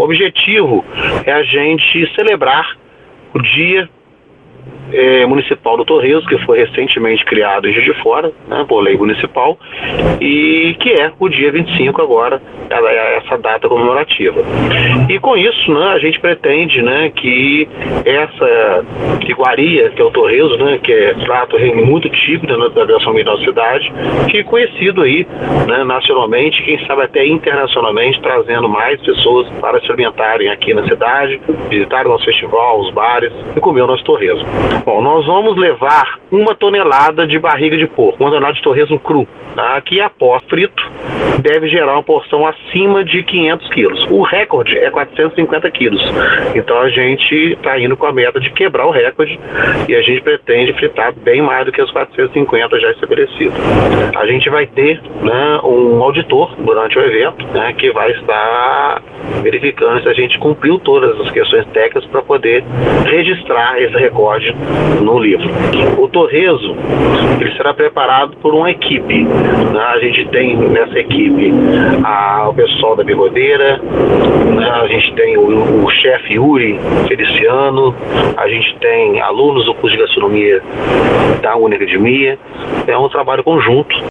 objetivo é a gente celebrar o Dia Municipal do Torresmo, que foi recentemente criado em Juiz de Fora, né, por lei municipal, e que é o dia 25 agora, essa data comemorativa. E com isso, né, a gente pretende, né, que essa iguaria, que é o Torresmo, né, que é prato muito típico da gastronomia da nossa cidade, fique conhecido aí, né, nacionalmente, quem sabe até internacionalmente, trazendo mais pessoas para se alimentarem aqui na cidade, visitar o nosso festival, os bares e comer o nosso torresmo. Bom, nós vamos levar 1 tonelada de barriga de porco, 1 tonelada de torresmo cru, tá? Que após frito deve gerar uma porção acima de 500 quilos. O recorde é 450 quilos. Então a gente está indo com a meta de quebrar o recorde e a gente pretende fritar bem mais do que os 450 já estabelecidos. A gente vai ter, né, um auditor durante o evento, né, que vai estar verificando se a gente cumpriu todas as questões técnicas para poder registrar esse recorde no livro. O torresmo, ele será preparado por uma equipe, né? A gente tem nessa equipe o pessoal da bigodeira, né? A gente tem o chefe Yuri Feliciano, a gente tem alunos do curso de gastronomia da Unacademia. É um trabalho conjunto.